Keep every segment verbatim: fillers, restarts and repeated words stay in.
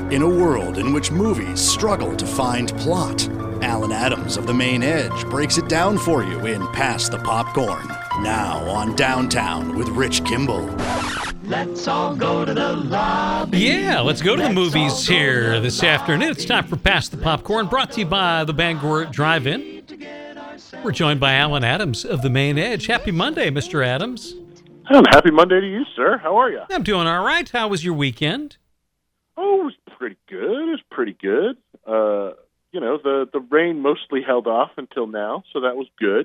In a world in which movies struggle to find plot, Alan Adams of The Main Edge breaks it down for you in Pass the Popcorn. Now on Downtown with Rich Kimball. Let's all go to the lobby. Yeah, let's go to the Let's movies all go here to the this lobby. afternoon. It's time for Pass the Popcorn, brought to you by the Bangor Drive-In. We're joined by Alan Adams of The Main Edge. Happy Monday, Mister Adams. Um, happy Monday to you, sir. How are you? I'm doing all right. How was your weekend? Oh, it was pretty good. It was pretty good. Uh, you know, the, the rain mostly held off until now, so that was good.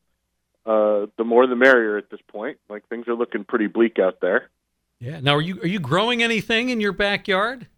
Uh, the more the merrier at this point. Like, things are looking pretty bleak out there. Yeah. Now, are you are you growing anything in your backyard?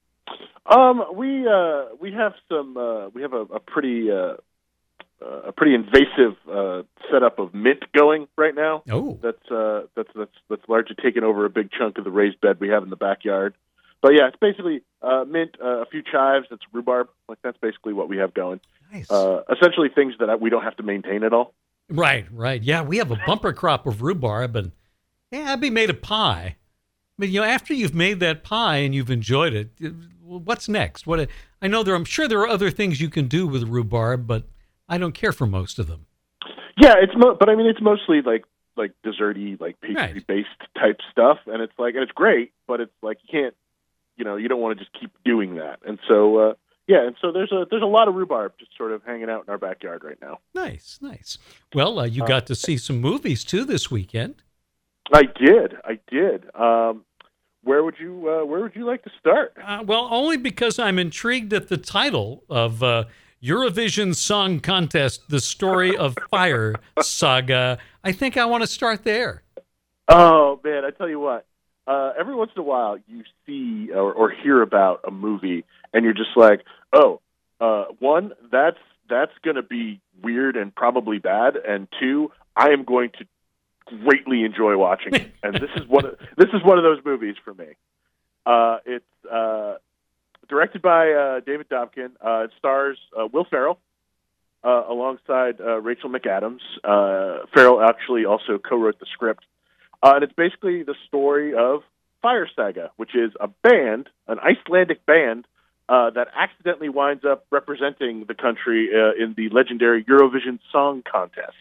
Um, we uh, we have some. Uh, we have a, a pretty uh, uh, a pretty invasive uh, setup of mint going right now. Oh, That's uh, that's that's that's largely taken over a big chunk of the raised bed we have in the backyard. But yeah, it's basically uh, mint, uh, a few chives, it's rhubarb. Like, that's basically what we have going. nice. Uh, essentially, things that I, we don't have to maintain at all. Right, right. Yeah, we have a bumper crop of rhubarb, and yeah, I'd be made a pie. But you know, after you've made that pie and you've enjoyed it, what's next? What I know there, I'm sure there are other things you can do with rhubarb, but I don't care for most of them. Yeah, it's mo- but I mean, it's mostly like like desserty, like pastry Right. based type stuff, and it's like, and it's great, but it's like you can't, you know, you don't want to just keep doing that, and so uh, yeah, and so there's a there's a lot of rhubarb just sort of hanging out in our backyard right now. Nice, nice. Well, uh, you Uh, got to see some movies too this weekend. I did, I did. Um, where would you uh, where would you like to start? Uh, well, only because I'm intrigued at the title of uh, Eurovision Song Contest: The Story of Fire Saga. I think I want to start there. Oh man, I tell you what. Uh, every once in a while, you see or, or hear about a movie, and you're just like, "Oh, uh, one, that's that's going to be weird and probably bad, and two, I am going to greatly enjoy watching it." And this is one of this is one of those movies for me. Uh, it's uh, directed by uh, David Dobkin. Uh, it stars uh, Will Ferrell uh, alongside uh, Rachel McAdams. Uh, Ferrell actually also co-wrote the script. Uh, and it's basically the story of Fire Saga, which is a band, an Icelandic band, uh, that accidentally winds up representing the country uh, in the legendary Eurovision Song Contest.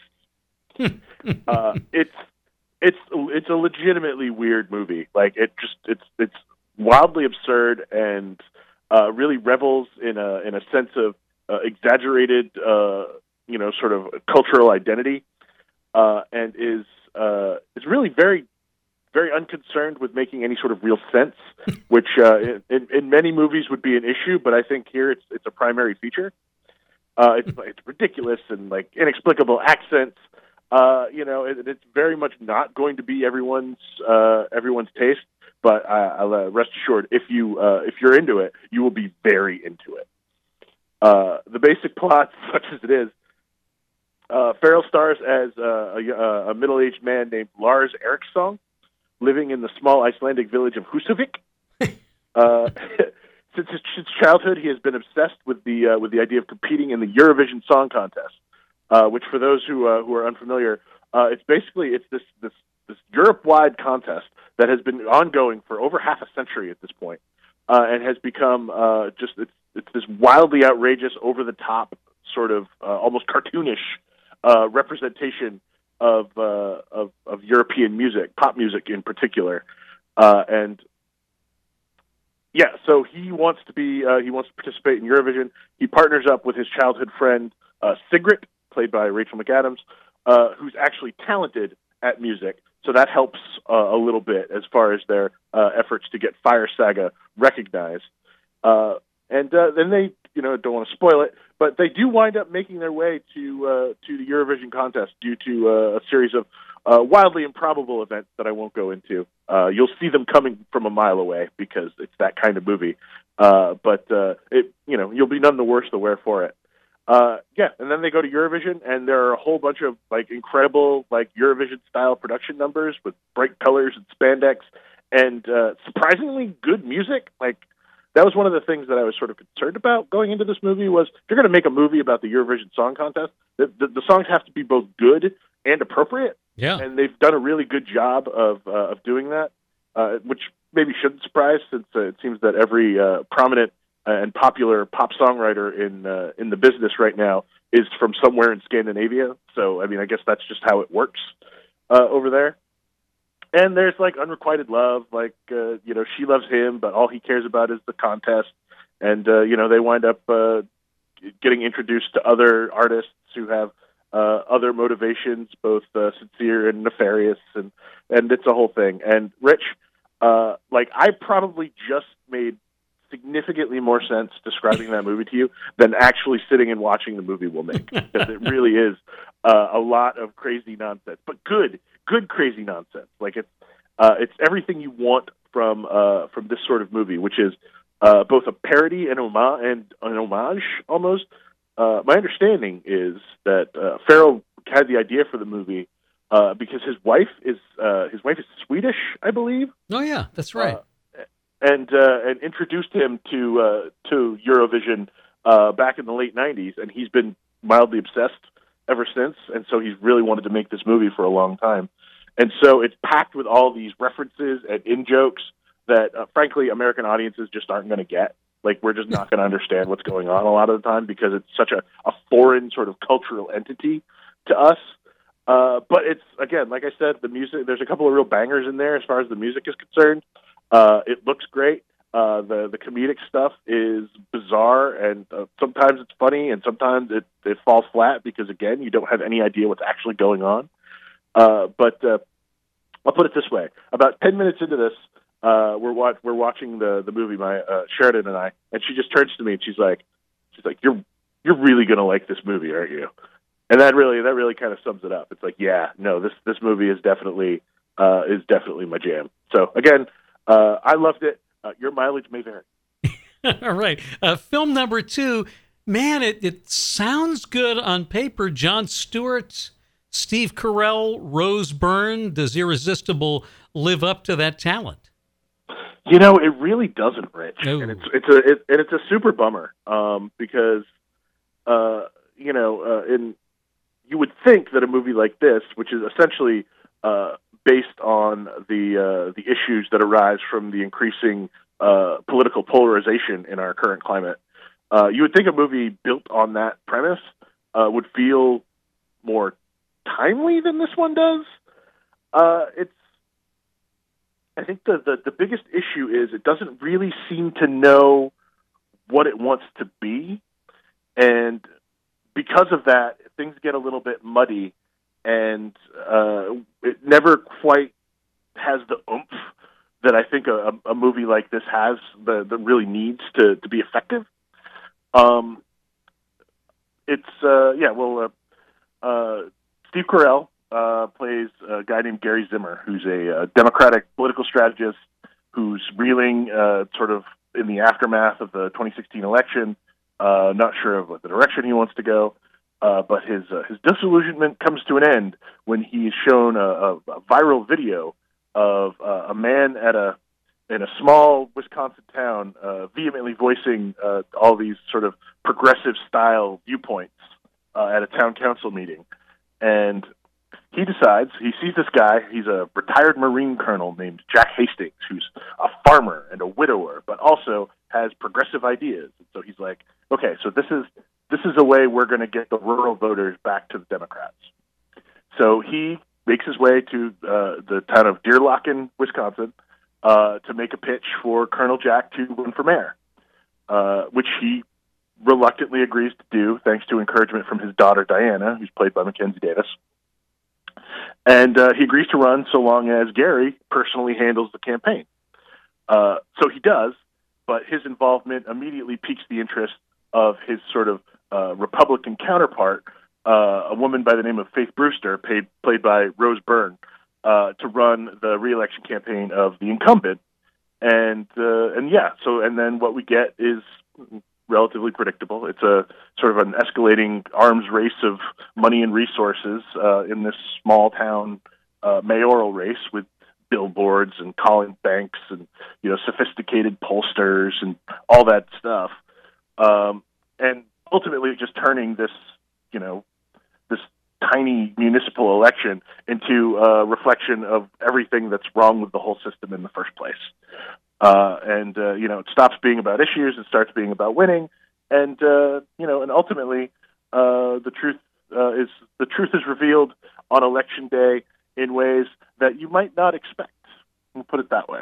uh, it's it's it's a legitimately weird movie. Like, it just it's it's wildly absurd and uh, really revels in a in a sense of uh, exaggerated, uh, you know, sort of cultural identity, uh, and is. Uh, is really very, very unconcerned with making any sort of real sense, which uh, in, in many movies would be an issue, but I think here it's it's a primary feature. Uh, it's it's ridiculous and like inexplicable accents. Uh, you know, it, it's very much not going to be everyone's uh, everyone's taste. But I, I'll uh, rest assured, if you uh, if you're into it, you will be very into it. Uh, the basic plot, such as it is. Uh, Ferrell stars as uh, a, a middle-aged man named Lars Eriksson, living in the small Icelandic village of Husavik. Uh, since his, his childhood, he has been obsessed with the uh, with the idea of competing in the Eurovision Song Contest, uh, which, for those who uh, who are unfamiliar, uh, it's basically it's this this this Europe-wide contest that has been ongoing for over half a century at this point, uh, and has become uh, just it's it's this wildly outrageous, over-the-top, sort of uh, almost cartoonish. Uh, representation of, uh, of of European music, pop music in particular, uh, and yeah, so he wants to be uh, he wants to participate in Eurovision. He partners up with his childhood friend uh, Sigrid, played by Rachel McAdams, uh, who's actually talented at music. So that helps uh, a little bit as far as their uh, efforts to get Fire Saga recognized. Uh, and uh, then they, you know, don't want to spoil it, but they do wind up making their way to uh, to the Eurovision contest due to uh, a series of uh, wildly improbable events that I won't go into. Uh, you'll see them coming from a mile away because it's that kind of movie. Uh, but uh, it, you know, you'll be none the worse the wear for it. Uh, yeah, and then they go to Eurovision, and there are a whole bunch of like incredible like Eurovision style production numbers with bright colors and spandex, and uh, surprisingly good music. Like, that was one of the things that I was sort of concerned about going into this movie was if you're going to make a movie about the Eurovision Song Contest, the, the, the songs have to be both good and appropriate. Yeah. And they've done a really good job of uh, of doing that, uh, which maybe shouldn't surprise, since uh, it seems that every uh, prominent and popular pop songwriter in uh, in the business right now is from somewhere in Scandinavia. So, I mean, I guess that's just how it works uh, over there. And there's like unrequited love, like, uh, you know, she loves him, but all he cares about is the contest. And, uh, you know, they wind up uh, getting introduced to other artists who have uh, other motivations, both uh, sincere and nefarious. And, and it's a whole thing. And Rich, uh, like, I probably just made significantly more sense describing that movie to you than actually sitting and watching the movie will make, because it really is uh, a lot of crazy nonsense, but good, good crazy nonsense. Like it's uh, it's everything you want from uh, from this sort of movie, which is uh, both a parody and homage, and an homage almost. Uh, my understanding is that uh, Farrell had the idea for the movie uh, because his wife is uh, his wife is Swedish, I believe. Oh yeah, that's right. Uh, and uh, and introduced him to uh, to Eurovision uh, back in the late nineties, and he's been mildly obsessed ever since. And so he's really wanted to make this movie for a long time. And so it's packed with all these references and in-jokes that, uh, frankly, American audiences just aren't going to get. Like, we're just not going to understand what's going on a lot of the time because it's such a, a foreign sort of cultural entity to us. Uh, but it's, again, like I said, the music, there's a couple of real bangers in there as far as the music is concerned. Uh, it looks great. Uh, the the comedic stuff is bizarre, and uh, sometimes it's funny, and sometimes it, it falls flat because, again, you don't have any idea what's actually going on. Uh, but uh, I'll put it this way: about ten minutes into this, uh, we're wa- we're watching the the movie, my uh, Sheridan and I, and she just turns to me and she's like, she's like, "You're you're really gonna like this movie, aren't you?" And that really that really kind of sums it up. It's like, yeah, no, this this movie is definitely uh, is definitely my jam. So again, uh, I loved it. Uh, your mileage may vary. All right. Uh, film number two, man, it, it sounds good on paper. Jon Stewart, Steve Carell, Rose Byrne. Does Irresistible live up to that talent? You know, it really doesn't, Rich. No. And it's it's a it, and it's a super bummer um, because uh, you know, uh, in you would think that a movie like this, which is essentially uh, based on the uh, the issues that arise from the increasing uh, political polarization in our current climate, uh, you would think a movie built on that premise uh, would feel more timely than this one does. Uh, it's, I think the, the the biggest issue is it doesn't really seem to know what it wants to be, and because of that, things get a little bit muddy, and uh, it never quite has the oomph that I think a, a movie like this has, that, that really needs to, to be effective. Um, it's, uh, yeah, well, uh, uh, Steve Carell uh, plays a guy named Gary Zimmer, who's a, a Democratic political strategist who's reeling uh, sort of in the aftermath of the twenty sixteen election, uh, not sure of what the direction he wants to go. Uh, but his uh, his disillusionment comes to an end when he's shown a, a, a viral video of uh, a man at a in a small Wisconsin town uh, vehemently voicing uh, all these sort of progressive style viewpoints uh, at a town council meeting, and he decides he sees this guy. He's a retired Marine colonel named Jack Hastings, who's a farmer and a widower, but also has progressive ideas. And so he's like, okay, so this is. This is a way we're going to get the rural voters back to the Democrats. So he makes his way to uh, the town of Deerlachen, Wisconsin, uh, to make a pitch for Colonel Jack to run for mayor, uh, which he reluctantly agrees to do, thanks to encouragement from his daughter, Diana, who's played by Mackenzie Davis. And uh, he agrees to run so long as Gary personally handles the campaign. Uh, so he does, but his involvement immediately piques the interest of his sort of uh, Republican counterpart, uh, a woman by the name of Faith Brewster, paid, played by Rose Byrne, uh, to run the re-election campaign of the incumbent. And uh, and yeah, so and then what we get is relatively predictable. It's a sort of an escalating arms race of money and resources uh, in this small town uh, mayoral race with billboards and calling banks and, you know, sophisticated pollsters and all that stuff. Um, and ultimately just turning this, you know, this tiny municipal election into a reflection of everything that's wrong with the whole system in the first place. Uh, and, uh, you know, it stops being about issues and starts being about winning. And, uh, you know, and ultimately, uh, the truth uh, is the truth is revealed on election day in ways that you might not expect. We'll put it that way.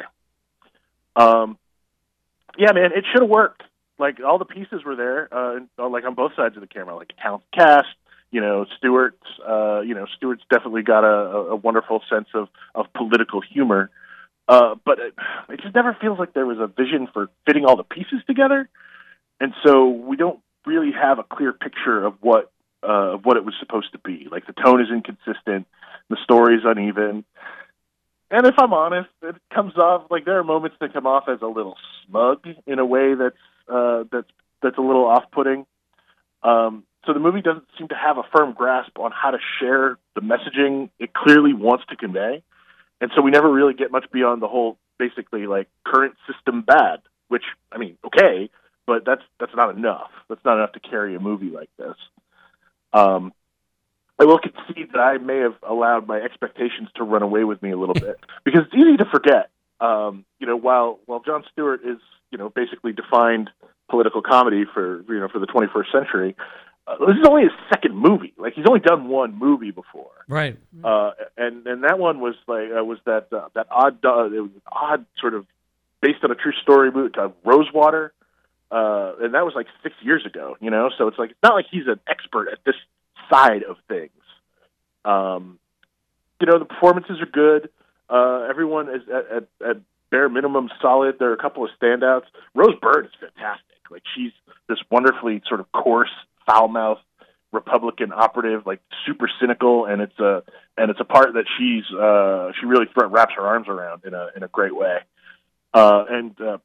Um, yeah, man, it should have worked. Like, all the pieces were there, uh, like on both sides of the camera, like talented cast. You know, Stewart's, uh, you know, Stewart's definitely got a, a wonderful sense of, of political humor. Uh, but it, it just never feels like there was a vision for fitting all the pieces together. And so we don't really have a clear picture of what, uh, of what it was supposed to be. Like, the tone is inconsistent, the story is uneven. And if I'm honest, it comes off, like, there are moments that come off as a little smug in a way that's, uh, that's, that's a little off-putting. Um, So the movie doesn't seem to have a firm grasp on how to share the messaging it clearly wants to convey. And so we never really get much beyond the whole, basically, like, current system bad, which, I mean, okay, but that's that's not enough. That's not enough to carry a movie like this. Um, I will concede that I may have allowed my expectations to run away with me a little bit, because it's easy to forget. Um, you know, while while Jon Stewart is, you know, basically defined political comedy for, you know, for the twenty-first century, Uh, this is only his second movie. Like, he's only done one movie before, Right? Uh, and and that one was like uh, was that uh, that odd uh, it was an odd sort of based on a true story movie called Rosewater, uh, and that was like six years ago. You know, so it's like it's not like he's an expert at this side of things. Um, you know, the performances are good. Uh, everyone is at, at, at bare minimum solid. There are a couple of standouts. Rose Byrne is fantastic. Like, she's this wonderfully sort of coarse, foul-mouthed Republican operative, like, super cynical, and it's a and it's a part that she's uh, she really wraps her arms around in a in a great way. Uh, and uh,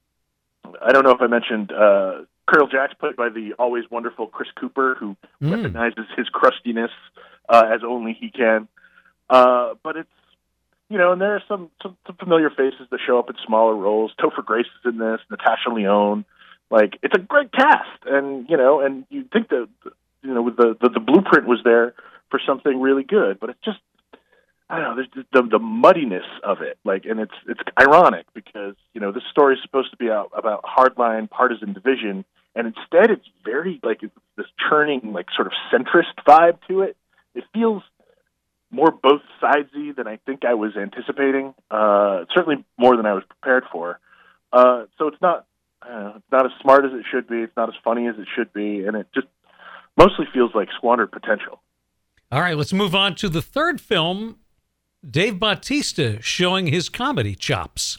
I don't know if I mentioned uh, Colonel Jack's played by the always wonderful Chris Cooper, who mm. recognizes his crustiness uh, as only he can. Uh, but it's, you know, and there are some, some some familiar faces that show up in smaller roles. Topher Grace is in this, Natasha Lyonne. Like, it's a great cast, and, you know, and you think that, you know, with the, the the blueprint was there for something really good, but it's just, I don't know, there's the the muddiness of it, like, and it's it's ironic because, you know, this story is supposed to be out about hardline partisan division, and instead it's very, like, it's this churning, like, sort of centrist vibe to it. It feels more both sidesy than I think I was anticipating, uh, certainly more than I was prepared for. Uh, so it's not, Uh, it's not as smart as it should be. It's not as funny as it should be, and it just mostly feels like squandered potential. All right, let's move on to the third film, Dave Bautista showing his comedy chops.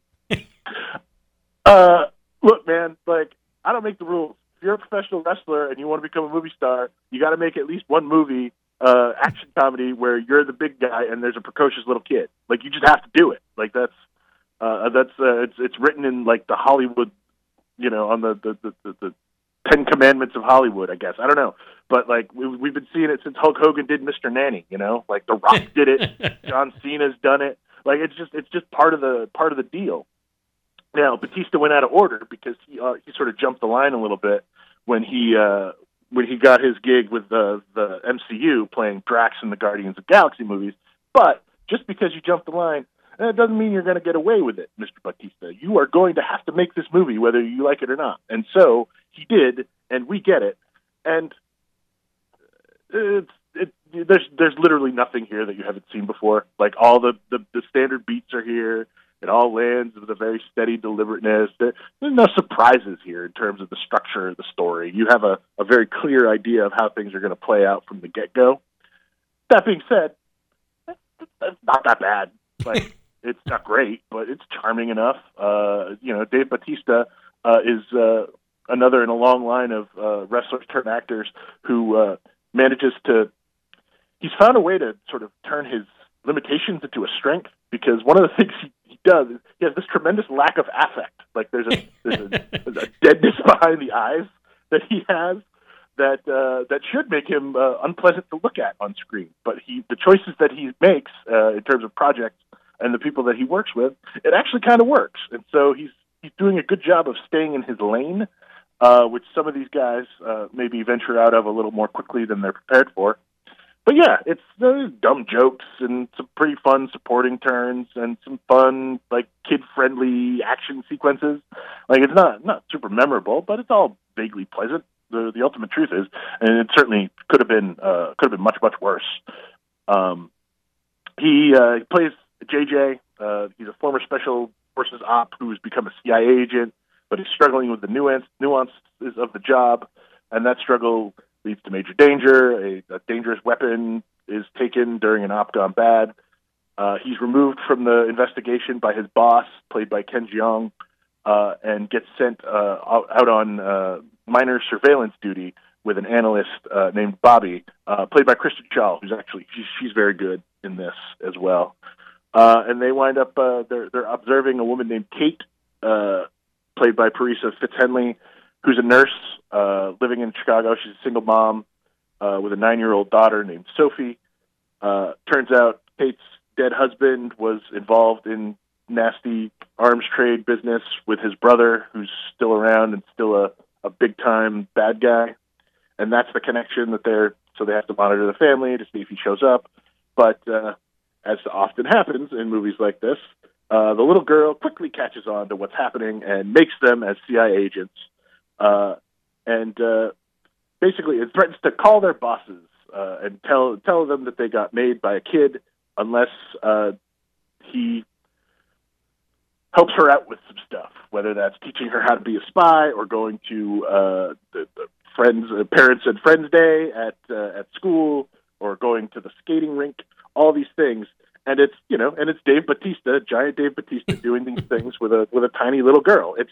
uh, look, man, like, I don't make the rules. If you're a professional wrestler and you want to become a movie star, you got to make at least one movie, uh, action comedy, where you're the big guy and there's a precocious little kid. Like, you just have to do it. Like, that's uh, that's uh, it's it's written in, like, the Hollywood, you know, on the, the, the, the, the Ten Commandments of Hollywood, I guess. I don't know. But, like, we, we've been seeing it since Hulk Hogan did Mister Nanny, you know? Like, The Rock did it. John Cena's done it. Like, it's just it's just part of the part of the deal. Now, Batista went out of order because he uh, he sort of jumped the line a little bit when he uh, when he got his gig with the, the M C U playing Drax in the Guardians of the Galaxy movies. But just because you jumped the line, that doesn't mean you're going to get away with it, Mister Bautista. You are going to have to make this movie whether you like it or not. And so he did, and we get it. And it's, it, there's there's literally nothing here that you haven't seen before. Like, all the, the, the standard beats are here. It all lands with a very steady deliberateness. There, there's no surprises here in terms of the structure of the story. You have a, a very clear idea of how things are going to play out from the get-go. That being said, it's not that bad. Like, it's not great, but it's charming enough. Uh, you know, Dave Bautista uh, is uh, another in a long line of uh, wrestlers turned actors who uh, manages to. He's found a way to sort of turn his limitations into a strength, because one of the things he, he does is he has this tremendous lack of affect. Like, there's a there's a, there's a deadness behind the eyes that he has that uh, that should make him uh, unpleasant to look at on screen. But he the choices that he makes uh, in terms of projects and the people that he works with, it actually kind of works. And so he's he's doing a good job of staying in his lane, uh, which some of these guys uh, maybe venture out of a little more quickly than they're prepared for. but yeah, it's uh, dumb jokes and some pretty fun supporting turns and some fun, like, kid-friendly action sequences. Like, it's not not super memorable, but it's all vaguely pleasant. The the ultimate truth is, and it certainly could have been uh, could have been much much worse. Um, he uh, plays J J. Uh, he's a former special forces op who's become a C I A agent, but he's struggling with the nuance nuances of the job, and that struggle leads to major danger. A, a dangerous weapon is taken during an op gone bad. Uh, he's removed from the investigation by his boss, played by Ken Jeong, uh, and gets sent uh, out, out on uh, minor surveillance duty with an analyst uh, named Bobby, uh, played by Kristen Schaal, who's actually she's, she's very good in this as well. Uh, and they wind up uh, they're they're observing a woman named Kate, uh, played by Parisa Fitzhenley, who's a nurse uh, living in Chicago. She's a single mom uh, with a nine-year-old daughter named Sophie. Uh, turns out Kate's dead husband was involved in nasty arms trade business with his brother, who's still around and still a, a big-time bad guy. And that's the connection that they're, so they have to monitor the family to see if he shows up. But uh, as often happens in movies like this, uh, the little girl quickly catches on to what's happening and makes them as C I A agents. Uh, and uh, basically it threatens to call their bosses uh, and tell tell them that they got made by a kid unless uh, he helps her out with some stuff, whether that's teaching her how to be a spy or going to uh, the, the friends, uh, parents and friends day at uh, at school, or going to the skating rink. All these things, and it's you know, and it's Dave Bautista, giant Dave Bautista, doing these things with a with a tiny little girl. It's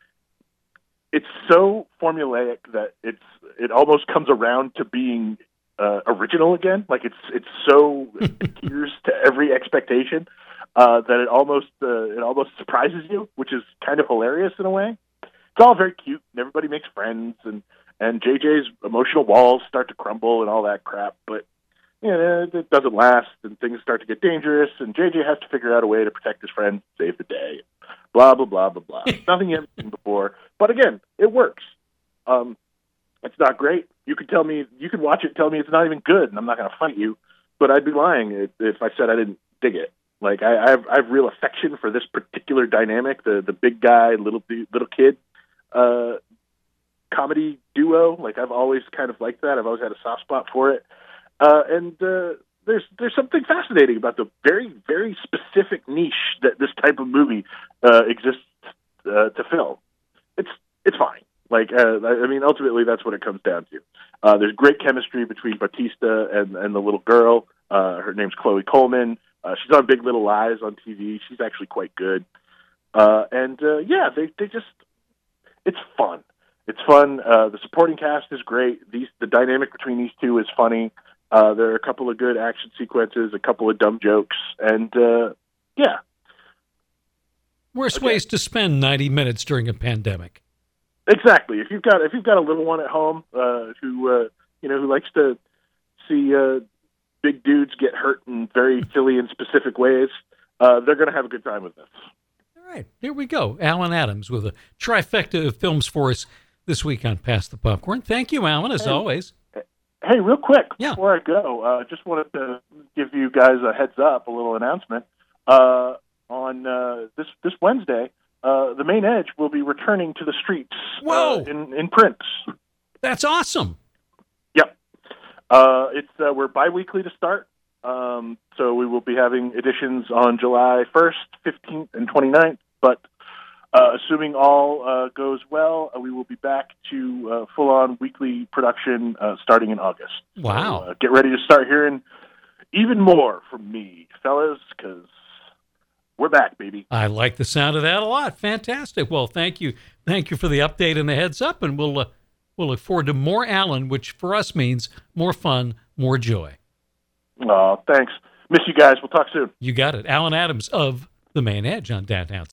it's so formulaic that it's it almost comes around to being uh, original again. Like it's it's so it adheres to every expectation uh, that it almost uh, it almost surprises you, which is kind of hilarious in a way. It's all very cute, and everybody makes friends, and and J J's emotional walls start to crumble and all that crap, but you know, it doesn't last, and things start to get dangerous, and J J has to figure out a way to protect his friend, save the day. Blah blah blah blah blah. Nothing you haven't seen before, but again, it works. Um, it's not great. You could tell me, you could watch it, and tell me it's not even good, and I'm not going to fight you. But I'd be lying if, if I said I didn't dig it. Like I, I have, I have real affection for this particular dynamic, the the big guy, little little kid, uh, comedy duo. Like I've always kind of liked that. I've always had a soft spot for it, uh, and uh, there's there's something fascinating about the very very specific niche that this type of movie uh, exists uh, to fill. It's it's fine. Like, uh, I mean, ultimately, that's what it comes down to. Uh, there's great chemistry between Bautista and, and the little girl. Uh, her name's Chloe Coleman. Uh, she's on Big Little Lies on T V. She's actually quite good. Uh, and, uh, yeah, they, they just, it's fun. It's fun. Uh, the supporting cast is great. These, the dynamic between these two is funny. Uh, there are a couple of good action sequences, a couple of dumb jokes, and, uh, yeah. Worst Okay. ways to spend ninety minutes during a pandemic. Exactly. If you've got if you've got a little one at home uh, who uh, you know who likes to see uh, big dudes get hurt in very silly and specific ways, uh, they're going to have a good time with this. All right, here we go. Alan Adams with a trifecta of films for us this week on Pass the Popcorn. Thank you, Alan, as Hey. always. Hey, real quick Yeah. before I go, uh, just wanted to give you guys a heads up, a little announcement. Uh, on uh, this this Wednesday, uh, The Main Edge will be returning to the streets Whoa. uh, in in print. That's awesome. Yep. Uh, it's uh, we're bi-weekly to start, um, so we will be having editions on July first, fifteenth, and twenty-ninth. But uh, assuming all uh, goes well, uh, we will be back to uh, full-on weekly production uh, starting in August. Wow. So, uh, get ready to start hearing even more from me, fellas, because we're back, baby. I like the sound of that a lot. Fantastic. Well, thank you. Thank you for the update and the heads up, and we'll uh, we'll look forward to more Alan, which for us means more fun, more joy. Oh, thanks. Miss you guys. We'll talk soon. You got it. Alan Adams of The Main Edge on Downtown.